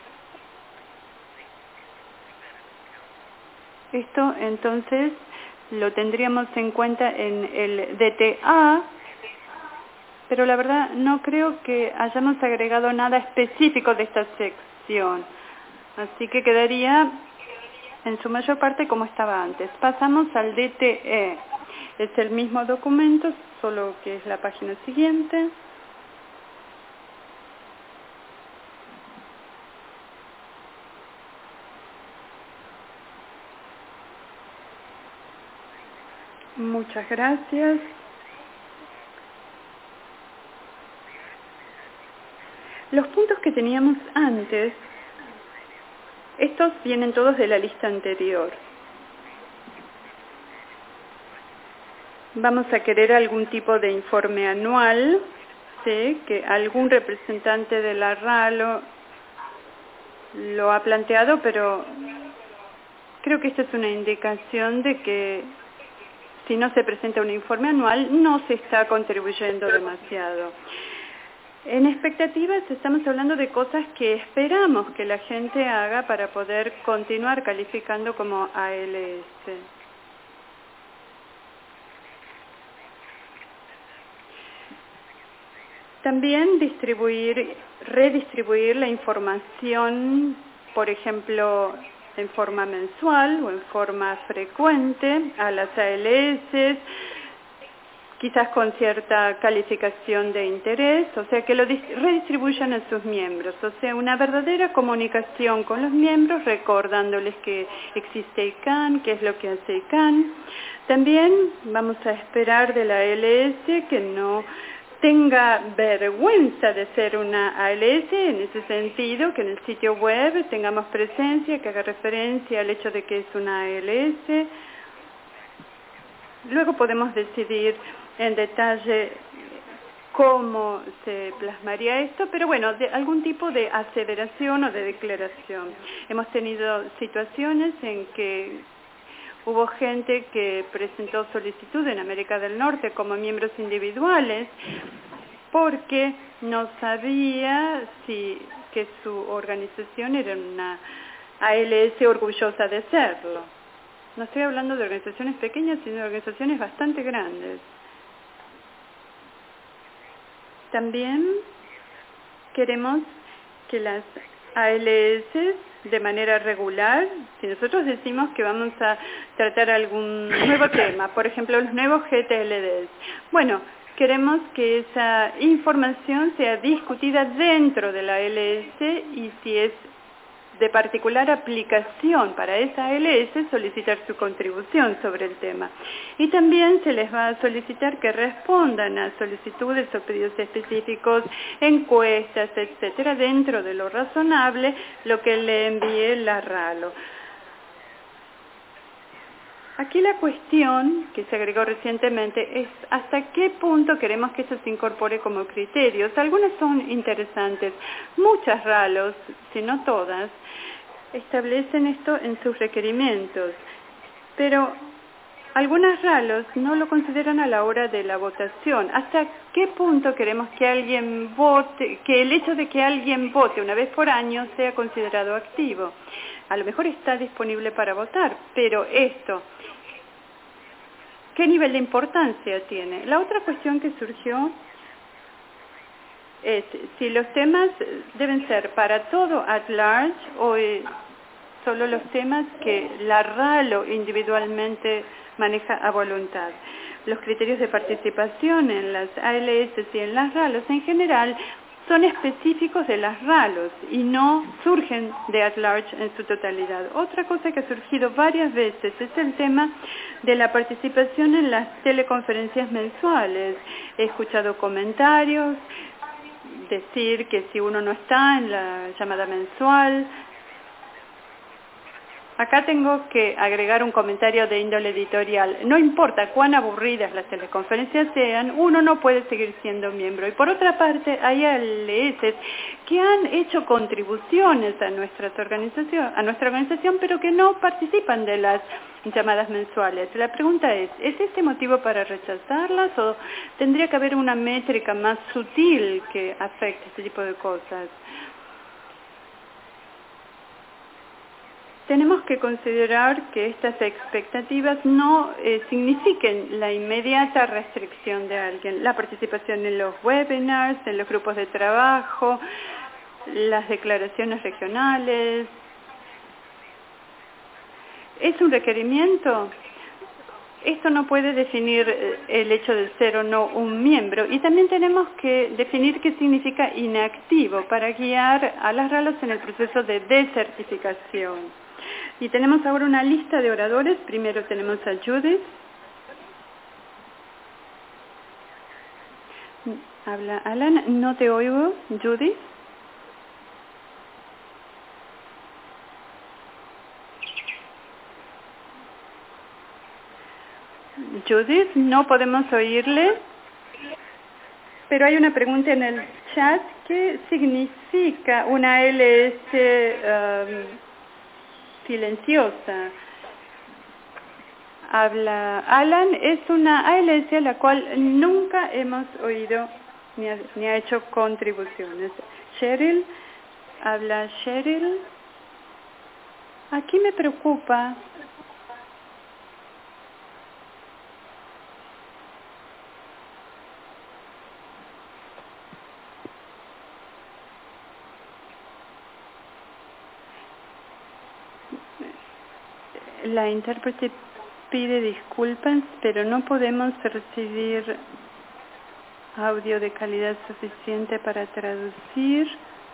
Speaker 3: Esto entonces lo tendríamos en cuenta en el D T A, pero la verdad no creo que hayamos agregado nada específico de esta sección. Así que quedaría en su mayor parte como estaba antes. Pasamos al D T E. Es el mismo documento, solo que es la página siguiente. Muchas gracias. Los puntos que teníamos antes, estos vienen todos de la lista anterior. Vamos a querer algún tipo de informe anual, ¿sí? Que algún representante de la RALO lo ha planteado, pero creo que esta es una indicación de que si no se presenta un informe anual, no se está contribuyendo demasiado. En expectativas estamos hablando de cosas que esperamos que la gente haga para poder continuar calificando como A L S. También distribuir, redistribuir la información, por ejemplo, en forma mensual o en forma frecuente a las A L S, quizás con cierta calificación de interés, o sea, que lo redistribuyan a sus miembros, o sea, una verdadera comunicación con los miembros, recordándoles que existe I C A N, qué es lo que hace I C A N. También vamos a esperar de la A L S que no tenga vergüenza de ser una A L S, en ese sentido, que en el sitio web tengamos presencia, que haga referencia al hecho de que es una A L S. Luego podemos decidir en detalle cómo se plasmaría esto, pero bueno, de algún tipo de aseveración o de declaración. Hemos tenido situaciones en que hubo gente que presentó solicitud en América del Norte como miembros individuales porque no sabía si que su organización era una A L S orgullosa de serlo. No estoy hablando de organizaciones pequeñas, sino de organizaciones bastante grandes. También queremos que las A L S de manera regular, si nosotros decimos que vamos a tratar algún nuevo tema, por ejemplo los nuevos G T L Ds, bueno, queremos que esa información sea discutida dentro de la A L S y si es de particular aplicación para esa A L S, solicitar su contribución sobre el tema. Y también se les va a solicitar que respondan a solicitudes o pedidos específicos, encuestas, etcétera, dentro de lo razonable, lo que le envíe la RALO. Aquí la cuestión que se agregó recientemente es hasta qué punto queremos que eso se incorpore como criterios. Algunas son interesantes. Muchas RALOs, si no todas, establecen esto en sus requerimientos, pero algunas RALOs no lo consideran a la hora de la votación. ¿Hasta qué punto queremos que alguien vote, que el hecho de que alguien vote una vez por año sea considerado activo? A lo mejor está disponible para votar, pero esto, ¿qué nivel de importancia tiene? La otra cuestión que surgió es si los temas deben ser para todo at large o eh, solo los temas que la RALO individualmente maneja a voluntad. Los criterios de participación en las A L S y en las RALOs en general son específicos de las RALOs y no surgen de at large en su totalidad. Otra cosa que ha surgido varias veces es el tema de la participación en las teleconferencias mensuales. He escuchado comentarios, decir que si uno no está en la llamada mensual, Acá tengo que agregar un comentario de índole editorial. No importa cuán aburridas las teleconferencias sean, uno no puede seguir siendo miembro. Y por otra parte, hay A L S que han hecho contribuciones a, nuestras organización, a nuestra organización, pero que no participan de las llamadas mensuales. La pregunta es, ¿es este motivo para rechazarlas o tendría que haber una métrica más sutil que afecte este tipo de cosas? Tenemos que considerar que estas expectativas no eh, signifiquen la inmediata restricción de alguien. La participación en los webinars, en los grupos de trabajo, las declaraciones regionales. ¿Es un requerimiento? Esto no puede definir el hecho de ser o no un miembro. Y también tenemos que definir qué significa inactivo para guiar a las RALOs en el proceso de desertificación. Y tenemos ahora una lista de oradores. Primero tenemos a Judith. Habla Alan. No te oigo, Judith. Judith, no podemos oírle. Pero hay una pregunta en el chat. ¿Qué significa una A L S um, silenciosa? Habla Alan, es una A L S a la cual nunca hemos oído ni ha, ni ha hecho contribuciones. Cheryl, habla Cheryl. Aquí me preocupa la intérprete pide disculpas, pero no podemos recibir audio de calidad suficiente para traducir.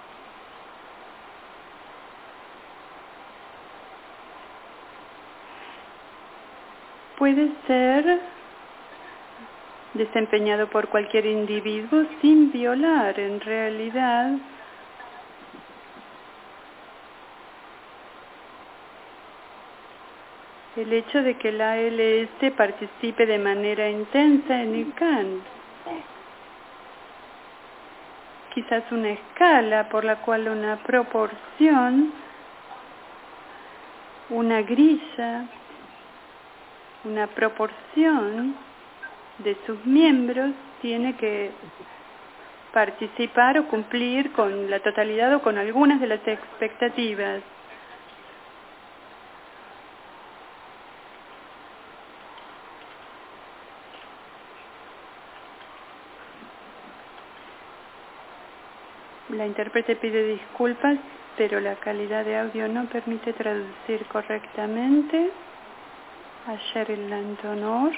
Speaker 3: Puede ser desempeñado por cualquier individuo sin violar, en realidad, el hecho de que la A L S participe de manera intensa en I C A N. Quizás una escala por la cual una proporción, una grilla, una proporción de sus miembros tiene que participar o cumplir con la totalidad o con algunas de las expectativas. La intérprete pide disculpas, pero la calidad de audio no permite traducir correctamente. A Cheryl Lantonor.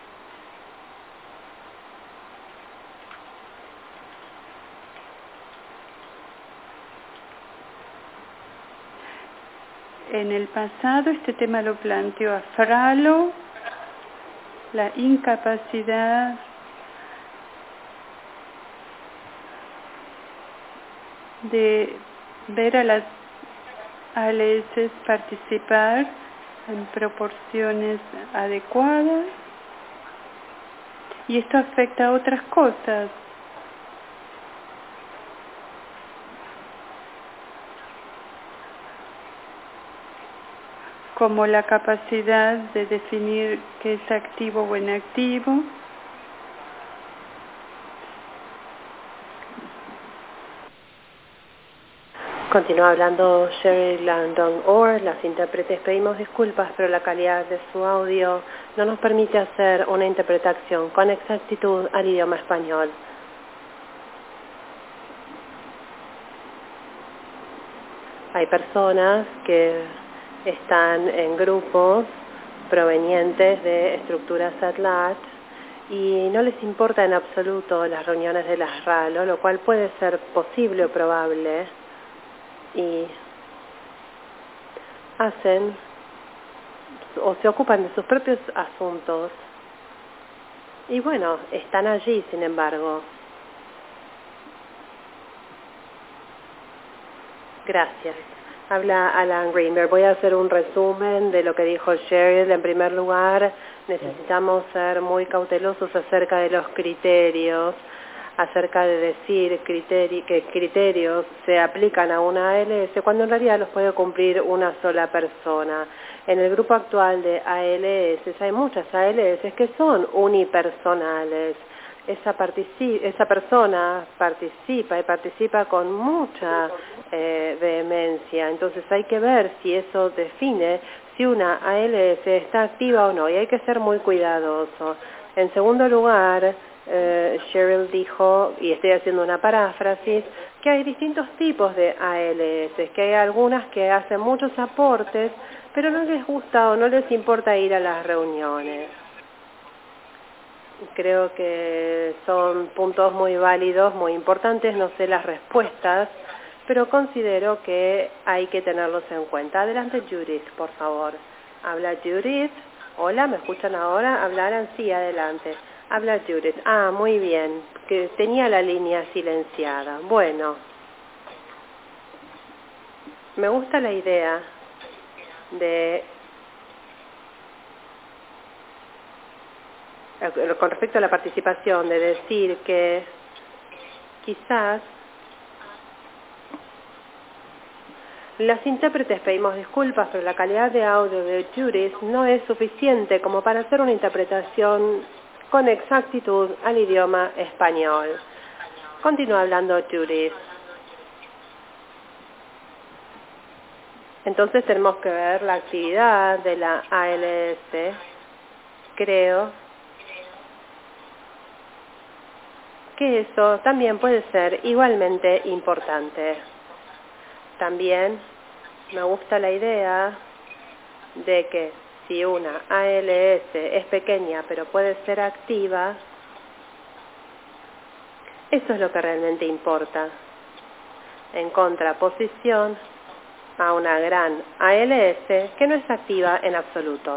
Speaker 3: En el pasado este tema lo planteó a Fralo, la incapacidad de ver a las A L S participar en proporciones adecuadas, y esto afecta a otras cosas. Como la capacidad de definir qué es activo o inactivo,
Speaker 1: Continúa hablando Cheryl Landon Orr. Las intérpretes pedimos disculpas, pero la calidad de su audio no nos permite hacer una interpretación con exactitud al idioma español. Hay personas que están en grupos provenientes de estructuras ATLAT y no les importa en absoluto las reuniones de las RALO, lo cual puede ser posible o probable, y hacen o se ocupan de sus propios asuntos y bueno, están allí sin embargo. Gracias. Habla Alan Greenberg. Voy a hacer un resumen de lo que dijo Cheryl. En primer lugar, necesitamos ser muy cautelosos acerca de los criterios, acerca de decir criteri que criterios se aplican a una A L S cuando en realidad los puede cumplir una sola persona. En el grupo actual de A L S hay muchas A L S que son unipersonales. Esa, esa persona participa y participa con mucha eh, vehemencia. Entonces hay que ver si eso define si una A L S está activa o no, y hay que ser muy cuidadoso. En segundo lugar, eh, Cheryl dijo, y estoy haciendo una paráfrasis, que hay distintos tipos de A L S, que hay algunas que hacen muchos aportes, pero no les gusta o no les importa ir a las reuniones. Creo que son puntos muy válidos, muy importantes, no sé las respuestas, pero considero que hay que tenerlos en cuenta. Adelante Judith, por favor. Habla Judith. Hola, ¿me escuchan ahora? ¿Hablaran? Sí, adelante. Habla Judith. Ah, muy bien, que tenía la línea silenciada. Bueno, me gusta la idea de... con respecto a la participación, de decir que quizás las intérpretes pedimos disculpas, pero la calidad de audio de Judith no es suficiente como para hacer una interpretación con exactitud al idioma español. Continúa hablando Judith. Entonces tenemos que ver la actividad de la A L S, creo que eso también puede ser igualmente importante. También me gusta la idea de que si una A L S es pequeña pero puede ser activa, eso es lo que realmente importa, en contraposición a una gran A L S que no es activa en absoluto.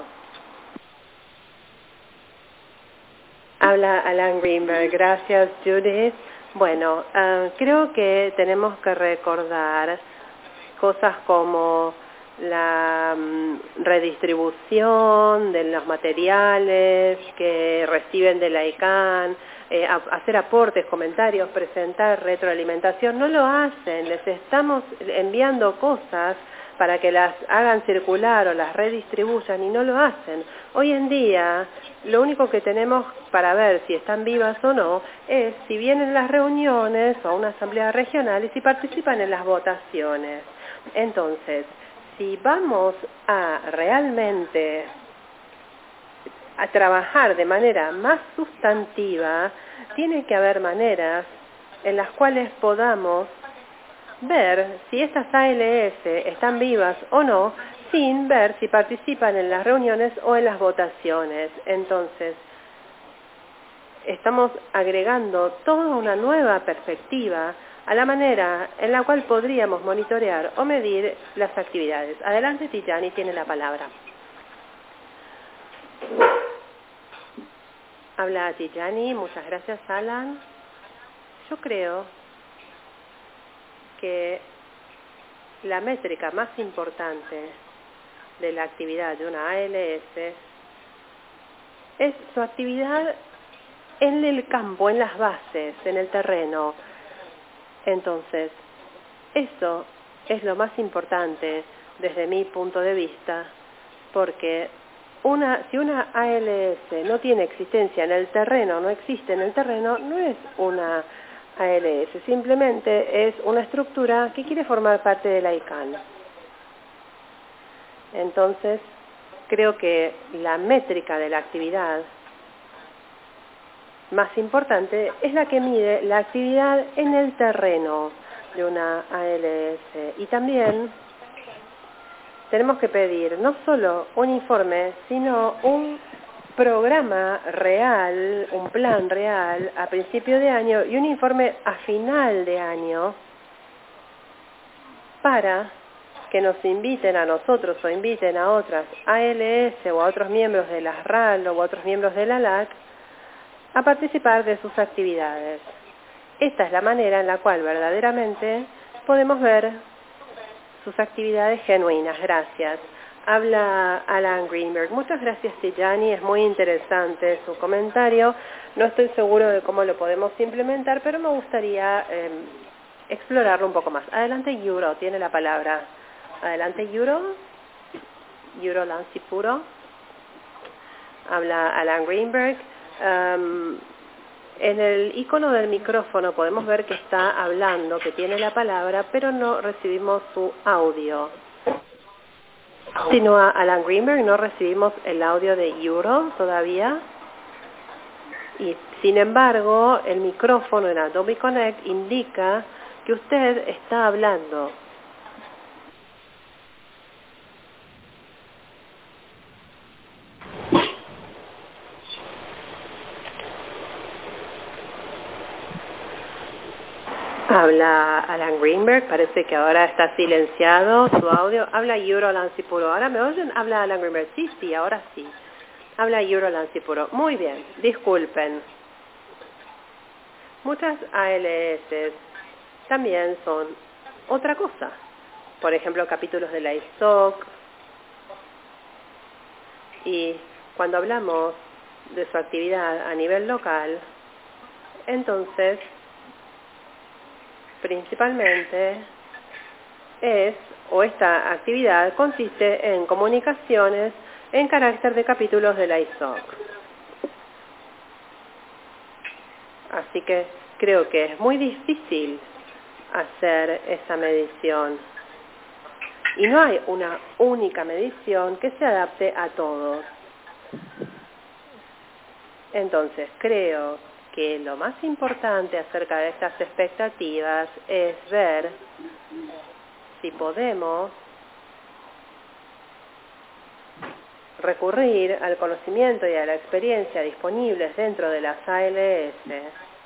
Speaker 1: Habla Alan Greenberg. Gracias, Judith. Bueno, uh, creo que tenemos que recordar cosas como la um, redistribución de los materiales que reciben de la I C A N, eh, a, hacer aportes, comentarios, presentar retroalimentación. No lo hacen, les estamos enviando cosas para que las hagan circular o las redistribuyan y no lo hacen. Hoy en día, lo único que tenemos para ver si están vivas o no es si vienen a las reuniones o a una asamblea regional y si participan en las votaciones. Entonces, si vamos a realmente a trabajar de manera más sustantiva, tiene que haber maneras en las cuales podamos ver si estas A L S están vivas o no, sin ver si participan en las reuniones o en las votaciones. Entonces, estamos agregando toda una nueva perspectiva a la manera en la cual podríamos monitorear o medir las actividades. Adelante, Tijani, tiene la palabra. Habla Tijani, muchas gracias, Alan. Yo creo que la métrica más importante de la actividad de una A L S es su actividad en el campo, en las bases, en el terreno. Entonces, eso es lo más importante desde mi punto de vista, porque una, si una A L S no tiene existencia en el terreno, no existe en el terreno, no es una A L S, simplemente es una estructura que quiere formar parte de la I C A N. Entonces, creo que la métrica de la actividad más importante es la que mide la actividad en el terreno de una A L S. Y también tenemos que pedir no solo un informe, sino un programa real, un plan real a principio de año y un informe a final de año para que nos inviten a nosotros o inviten a otras A L S o a otros miembros de la R A L o a otros miembros de la L A C a participar de sus actividades. Esta es la manera en la cual verdaderamente podemos ver sus actividades genuinas. Gracias. Habla Alan Greenberg. Muchas gracias, Tijani. Es muy interesante su comentario. No estoy seguro de cómo lo podemos implementar, pero me gustaría eh, explorarlo un poco más. Adelante, Yuro. Tiene la palabra. Adelante, Yuro. Yuro Lansipuro. Habla Alan Greenberg. Um, en el icono del micrófono podemos ver que está hablando, que tiene la palabra, pero no recibimos su audio. Continúa Alan Greenberg, no recibimos el audio de Yuro todavía. Y sin embargo, el micrófono en Adobe Connect indica que usted está hablando. Habla Alan Greenberg, parece que ahora está silenciado su audio. Habla Yuro Lansipuro. ¿Ahora me oyen? Habla Alan Greenberg. Sí, sí, ahora sí. Habla Yuro Lansipuro. Muy bien, disculpen. Muchas A L S también son otra cosa. Por ejemplo, capítulos de la I S O C. Y cuando hablamos de su actividad a nivel local, entonces principalmente es, o esta actividad consiste en comunicaciones en carácter de capítulos de la I S O C. Así que creo que es muy difícil hacer esa medición. Y no hay una única medición que se adapte a todos. Entonces, creo que lo más importante acerca de estas expectativas es ver si podemos recurrir al conocimiento y a la experiencia disponibles dentro de las A L S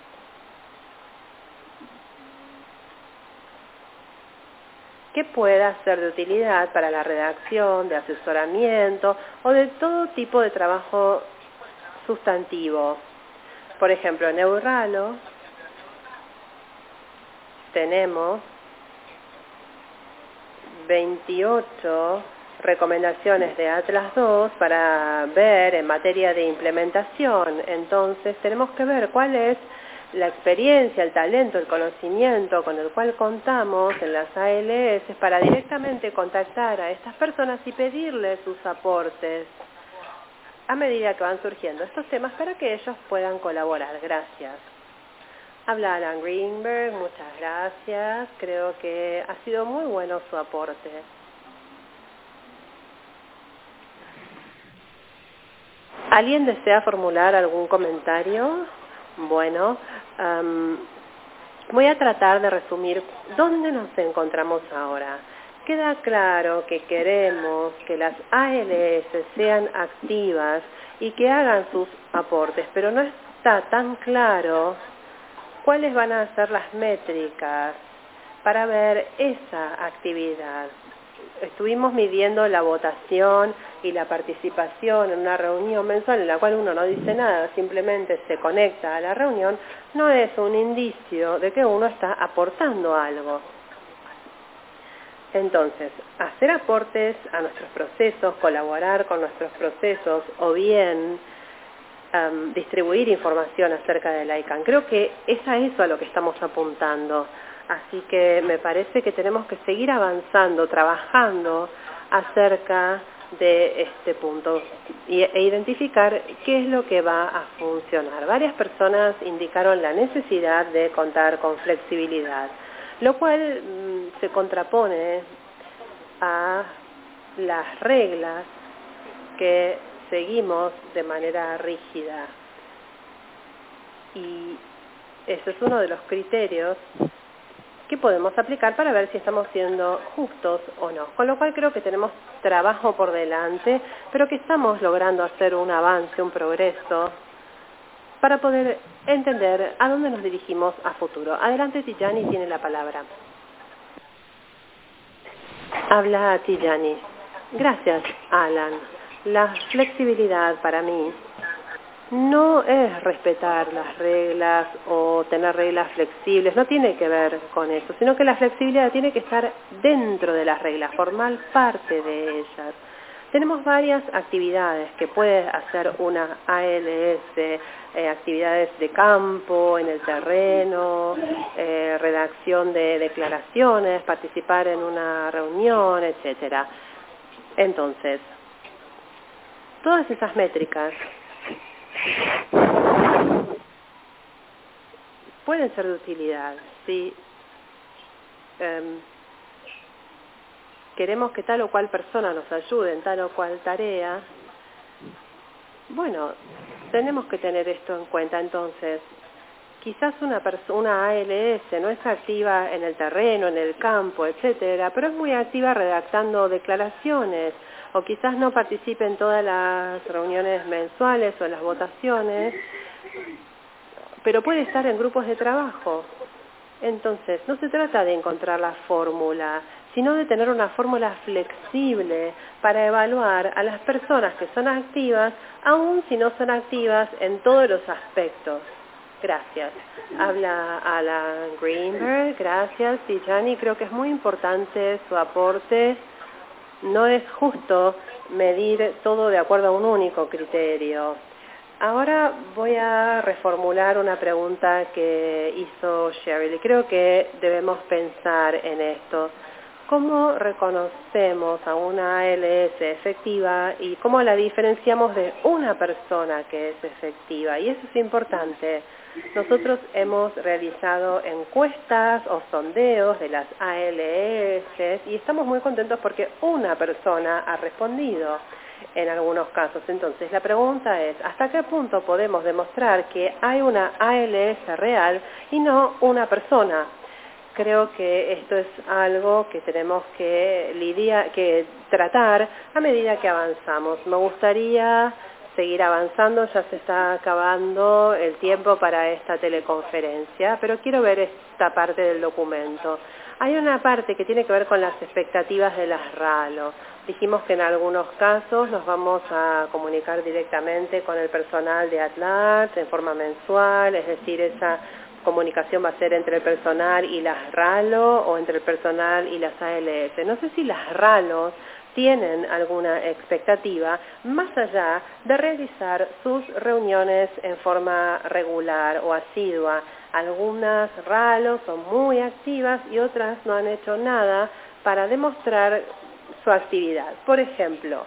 Speaker 1: que pueda ser de utilidad para la redacción, de asesoramiento o de todo tipo de trabajo sustantivo. Por ejemplo, en Euralo tenemos veintiocho recomendaciones de Atlas dos para ver en materia de implementación. Entonces tenemos que ver cuál es la experiencia, el talento, el conocimiento con el cual contamos en las A L S para directamente contactar a estas personas y pedirles sus aportes a medida que van surgiendo estos temas para que ellos puedan colaborar. Gracias. Habla Alan Greenberg, muchas gracias. Creo que ha sido muy bueno su aporte. ¿Alguien desea formular algún comentario? Bueno, um, voy a tratar de resumir dónde nos encontramos ahora. Queda claro que queremos que las A L S sean activas y que hagan sus aportes, pero no está tan claro cuáles van a ser las métricas para ver esa actividad. Estuvimos midiendo la votación y la participación en una reunión mensual en la cual uno no dice nada, simplemente se conecta a la reunión, no es un indicio de que uno está aportando algo. Entonces, hacer aportes a nuestros procesos, colaborar con nuestros procesos o bien um, distribuir información acerca del I CANN. Creo que es a eso a lo que estamos apuntando. Así que me parece que tenemos que seguir avanzando, trabajando acerca de este punto y, e identificar qué es lo que va a funcionar. Varias personas indicaron la necesidad de contar con flexibilidad, lo cual mmm, se contrapone a las reglas que seguimos de manera rígida. Y ese es uno de los criterios que podemos aplicar para ver si estamos siendo justos o no. Con lo cual creo que tenemos trabajo por delante, pero que estamos logrando hacer un avance, un progreso, para poder entender a dónde nos dirigimos a futuro. Adelante, Tijani, tiene la palabra. Habla Tijani. Gracias, Alan. La flexibilidad para mí no es respetar las reglas o tener reglas flexibles, no tiene que ver con eso, sino que la flexibilidad tiene que estar dentro de las reglas, formar parte de ellas. Tenemos varias actividades que puede hacer una A L S, eh, actividades de campo, en el terreno, eh, redacción de declaraciones, participar en una reunión, etcétera. Entonces, todas esas métricas pueden ser de utilidad si eh, queremos que tal o cual persona nos ayude en tal o cual tarea. Bueno, tenemos que tener esto en cuenta. Entonces, quizás una, una A L S no es activa en el terreno, en el campo, etcétera, pero es muy activa redactando declaraciones, o quizás no participe en todas las reuniones mensuales o en las votaciones, pero puede estar en grupos de trabajo. Entonces, no se trata de encontrar la fórmula, sino de tener una fórmula flexible para evaluar a las personas que son activas, aun si no son activas en todos los aspectos. Gracias. Habla Alan Greenberg, gracias. Y Gianni, creo que es muy importante su aporte. No es justo medir todo de acuerdo a un único criterio. Ahora voy a reformular una pregunta que hizo Cheryl y creo que debemos pensar en esto. ¿Cómo reconocemos a una A L S efectiva y cómo la diferenciamos de una persona que es efectiva? Y eso es importante. Nosotros hemos realizado encuestas o sondeos de las A L S y estamos muy contentos porque una persona ha respondido en algunos casos. Entonces, la pregunta es, ¿hasta qué punto podemos demostrar que hay una A L S real y no una persona? Creo que esto es algo que tenemos que lidiar, que tratar a medida que avanzamos. Me gustaría seguir avanzando, ya se está acabando el tiempo para esta teleconferencia, pero quiero ver esta parte del documento. Hay una parte que tiene que ver con las expectativas de las RALO. Dijimos que en algunos casos nos vamos a comunicar directamente con el personal de ATLAS en forma mensual, es decir, esa comunicación va a ser entre el personal y las RALO o entre el personal y las A L S. No sé si las RALO tienen alguna expectativa más allá de realizar sus reuniones en forma regular o asidua. Algunas RALO son muy activas y otras no han hecho nada para demostrar su actividad. Por ejemplo,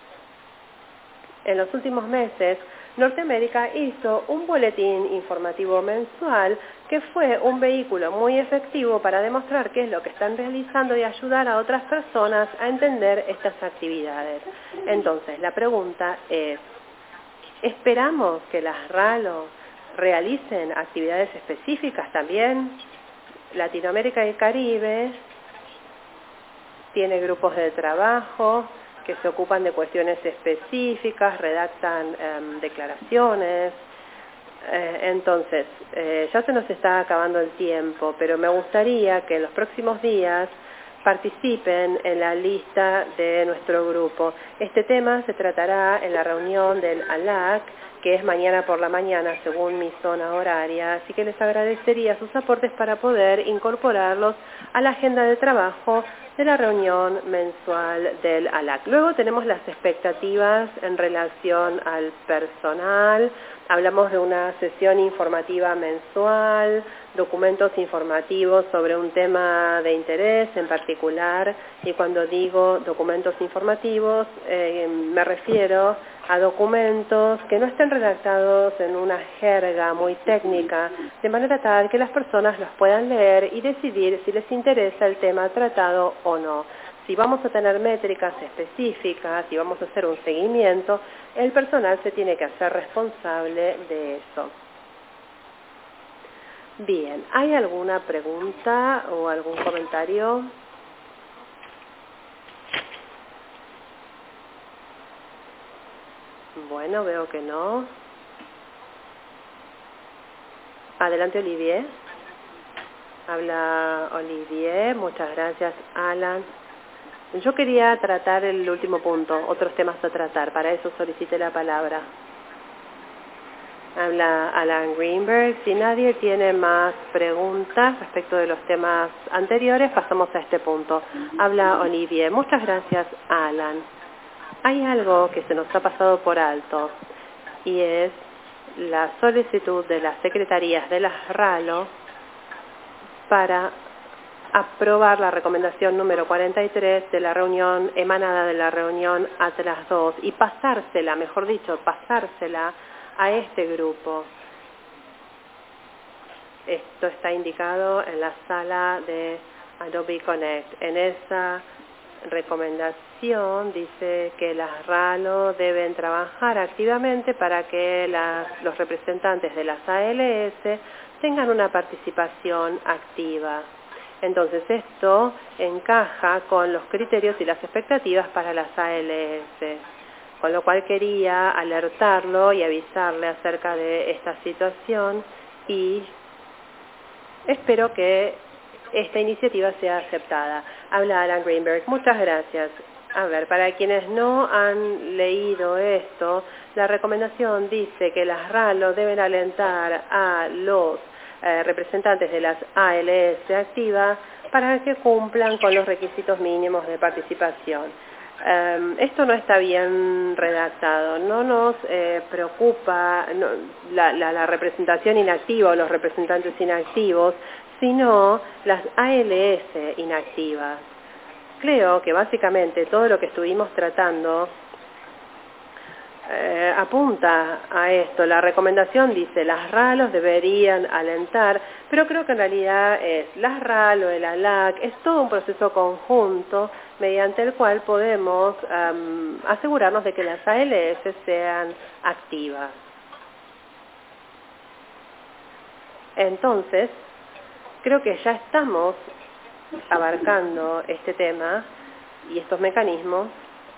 Speaker 1: en los últimos meses, Norteamérica hizo un boletín informativo mensual que fue un vehículo muy efectivo para demostrar qué es lo que están realizando y ayudar a otras personas a entender estas actividades. Entonces, la pregunta es, ¿esperamos que las RALO realicen actividades específicas también? Latinoamérica y el Caribe tiene grupos de trabajo que se ocupan de cuestiones específicas, redactan eh, declaraciones. Eh, entonces, eh, ya se nos está acabando el tiempo, pero me gustaría que en los próximos días participen en la lista de nuestro grupo. Este tema se tratará en la reunión del A L A C, que es mañana por la mañana según mi zona horaria, así que les agradecería sus aportes para poder incorporarlos a la agenda de trabajo de la reunión mensual del A L A C. Luego tenemos las expectativas en relación al personal. Hablamos de una sesión informativa mensual, documentos informativos sobre un tema de interés en particular, y cuando digo documentos informativos eh, me refiero a documentos que no estén redactados en una jerga muy técnica, de manera tal que las personas los puedan leer y decidir si les interesa el tema tratado o no. Si vamos a tener métricas específicas, si vamos a hacer un seguimiento, el personal se tiene que hacer responsable de eso. Bien, ¿hay alguna pregunta o algún comentario? Bueno, veo que no. Adelante, Olivier. Habla Olivier. Muchas gracias, Alan. Yo quería tratar el último punto, otros temas a tratar. Para eso solicité la palabra. Habla Alan Greenberg. Si nadie tiene más preguntas respecto de los temas anteriores, pasamos a este punto. Habla Olivier. Muchas gracias, Alan. Hay algo que se nos ha pasado por alto y es la solicitud de las secretarías de las RALO para aprobar la recomendación número cuarenta y tres de la reunión emanada de la reunión Atlas dos y pasársela, mejor dicho, pasársela a este grupo. Esto está indicado en la sala de Adobe Connect. En esa recomendación dice que las RALO deben trabajar activamente para que las, los representantes de las A L S tengan una participación activa. Entonces esto encaja con los criterios y las expectativas para las A L S, con lo cual quería alertarlo y avisarle acerca de esta situación y espero que esta iniciativa sea aceptada. Habla Alan Greenberg. Muchas gracias. A ver, para quienes no han leído esto, la recomendación dice que las RALO deben alentar a los eh, representantes de las A L S activas para que cumplan con los requisitos mínimos de participación. Um, esto no está bien redactado, no nos eh, preocupa no, la, la, la representación inactiva o los representantes inactivos, sino las A L S inactivas. Creo que básicamente todo lo que estuvimos tratando eh, apunta a esto. La recomendación dice las RALOs deberían alentar, pero creo que en realidad es las RALO, el A L A C, es todo un proceso conjunto mediante el cual podemos um, asegurarnos de que las A L S sean activas. Entonces, creo que ya estamos abarcando este tema y estos mecanismos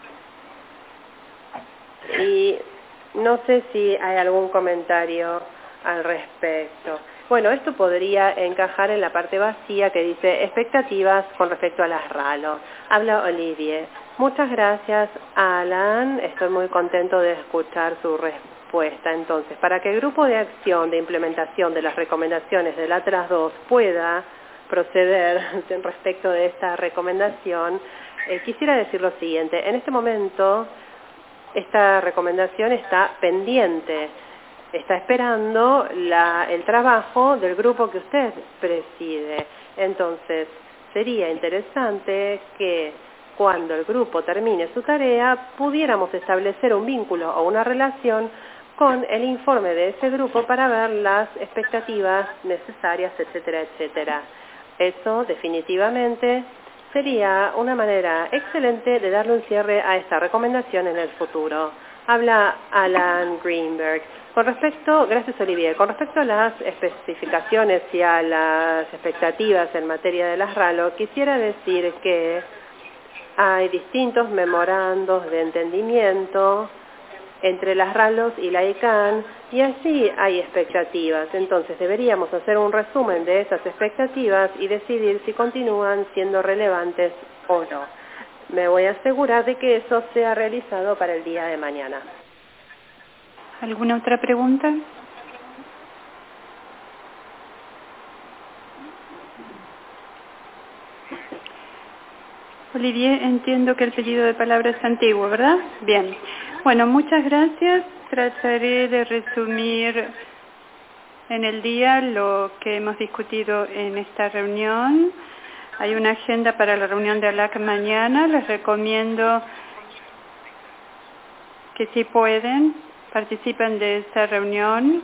Speaker 1: y no sé si hay algún comentario al respecto. Bueno, esto podría encajar en la parte vacía que dice expectativas con respecto a las RALO. Habla Olivier. Muchas gracias, Alan. Estoy muy contento de escuchar su respuesta. Entonces, para que el grupo de acción de implementación de las recomendaciones del Atlas dos pueda proceder respecto de esta recomendación, eh, quisiera decir lo siguiente. En este momento, esta recomendación está pendiente. Está esperando la, el trabajo del grupo que usted preside. Entonces, sería interesante que cuando el grupo termine su tarea, pudiéramos establecer un vínculo o una relación con el informe de ese grupo para ver las expectativas necesarias, etcétera, etcétera. Eso definitivamente sería una manera excelente de darle un cierre a esta recomendación en el futuro. Habla Alan Greenberg. Con respecto, gracias Olivier, con respecto a las especificaciones y a las expectativas en materia de las RALO, quisiera decir que hay distintos memorandos de entendimiento entre las RALOs y la I C A N y allí hay expectativas. Entonces deberíamos hacer un resumen de esas expectativas y decidir si continúan siendo relevantes o no. Me voy a asegurar de que eso sea realizado para el día de mañana.
Speaker 3: ¿Alguna otra pregunta? Olivier, entiendo que el pedido de palabra es antiguo, ¿verdad? Bien. Bueno, muchas gracias. Trataré de resumir en el día lo que hemos discutido en esta reunión. Hay una agenda para la reunión de A L A C mañana. Les recomiendo que si pueden, participen de esta reunión.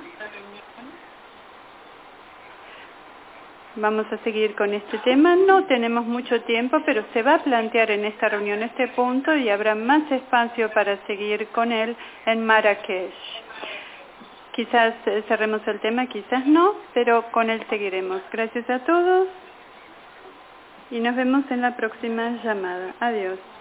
Speaker 3: Vamos a seguir con este tema. No tenemos mucho tiempo, pero se va a plantear en esta reunión este punto y habrá más espacio para seguir con él en Marrakech. Quizás cerremos el tema, quizás no, pero con él seguiremos. Gracias a todos y nos vemos en la próxima llamada. Adiós.